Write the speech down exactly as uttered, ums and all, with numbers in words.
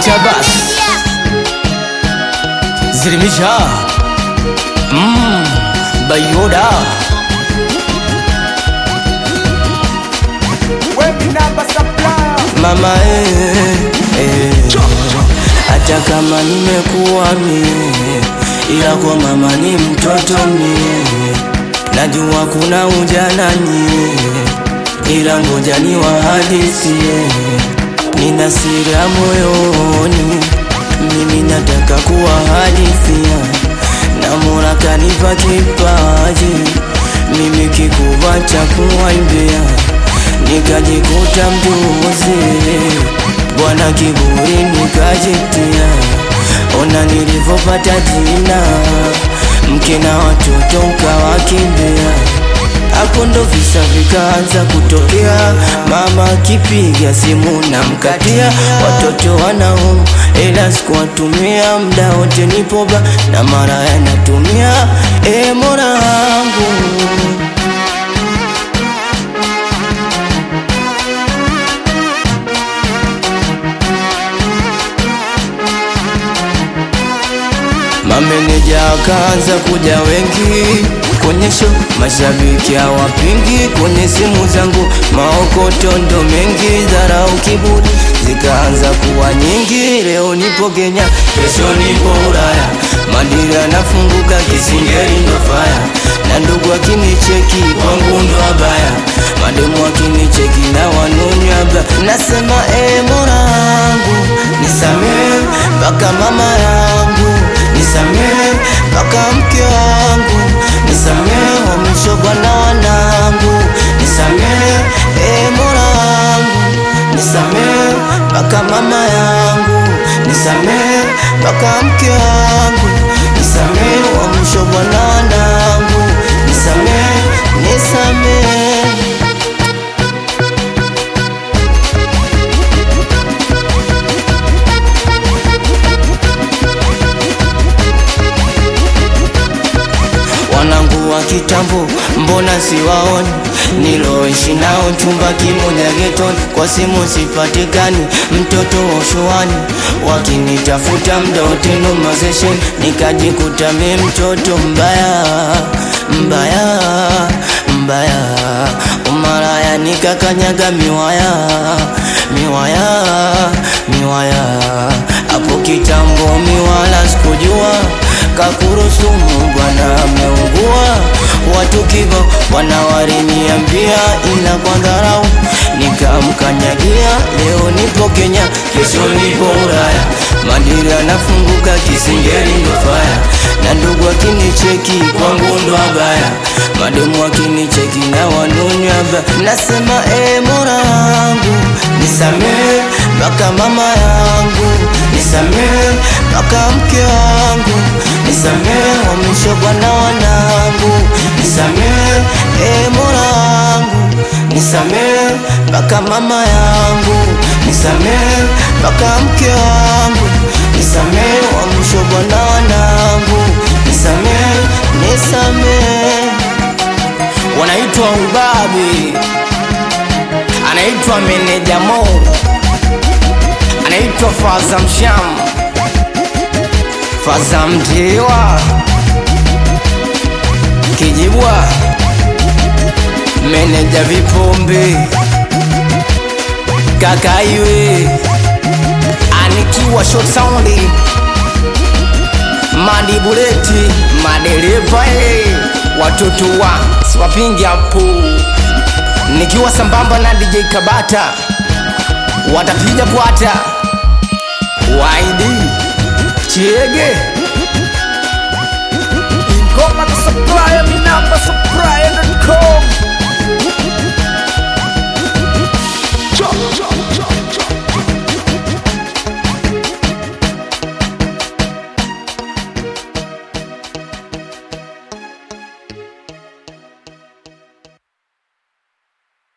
Acha basi Zilimisha Mmm Bayoda Mama eh, eh. Hata kama nimekuwa mie, ila kwa mama ni mtoto mie. Najua kuna ujana nye, ila ngoja niwahadisie. Nina siri ya moyoni, mimi nataka kuwahadithia. Na Mola kanipa kipaji, mimi kikubwa cha kuwaimbia. Nikajikuta mjuzi, bwana kiburi nikajitia. Ona nilivopata jina, mke na watoto ukawakimbia. Hapo ndo visa vikaanza kutokea. Mama kipiga simu na mkatia. Watoto wanaumu ila sikuwatumia. Mda wote nipoba na mara yanatumia. E Mola wangu, mameneja akaanza kuja wengi kwenye show, mashabiki hawapingi. Kwenye simu zangu maokoto ndo mengi, dharau kiburi zikaanza kuwa nyingi. Leo nipo Kenya, kesho nipo Ulaya, madira nafunguka kisingeri ndo faya. Na ndugu wakinicheki kwangu ndo abaya, mademu wakinicheki na wanuni abaya. Nasema e Mola wangu nisamehe, mpaka mama yangu nisamehe, mpaka mke wangu nisamehe, wa mwisho bwana wanangu nisamehe. E Mola wangu nisamehe, mpaka mama yangu nisamehe, mpaka mke wangu nisamehe, wa mwisho bwana wanangu nisamehe, nisamehe. Wanangu wa kitambo mbona siwaoni, niloishi nao chumba kimoja getoni. Kwa simu sipatikani, mtoto wa ushuani, wakinitafuta mda wote nomazesheni. Nikajikuta mi mtoto mbaya, mbaya, mbaya. Umaraya nikakanyaga miwaya, miwaya, miwaya. Hapo kitambo miwala sikujua, kakurusumu bwana ameungua. Watu kibo wanawariniambia, ila kwa dharau nikamkanyagia. Leo nipo Kenya, kesho nipo Ulaya, madira nafunguka kisingeri ndo faya. Na ndugu wakinicheki kwangu ndo abaya, mademu wakinicheki na wanuni abaya. Nasema e Mola wangu nisamehe, mpaka mama yangu nisamehe, mpaka mke wangu nisamehe, wa mwisho bwana wanangu nisamehe. E Mola wangu nisamehe, mpaka mama yangu nisamehe, mpaka mke wangu nisamehe, wa mwisho bwana wanangu nisamehe, nisamehe. Wanaitwa ubabi, anaitwa meneja Mo, anaitwa Faza Msham, Faza Mtewa, Kijibwa, meneja Vipombe, Kakaiwe, anikiwa short soundi, Madibuleti, madereva watoto wa siwapingi hapo. Nikiwa sambamba na D J Kabata, watapiga bwata Waidi Chege.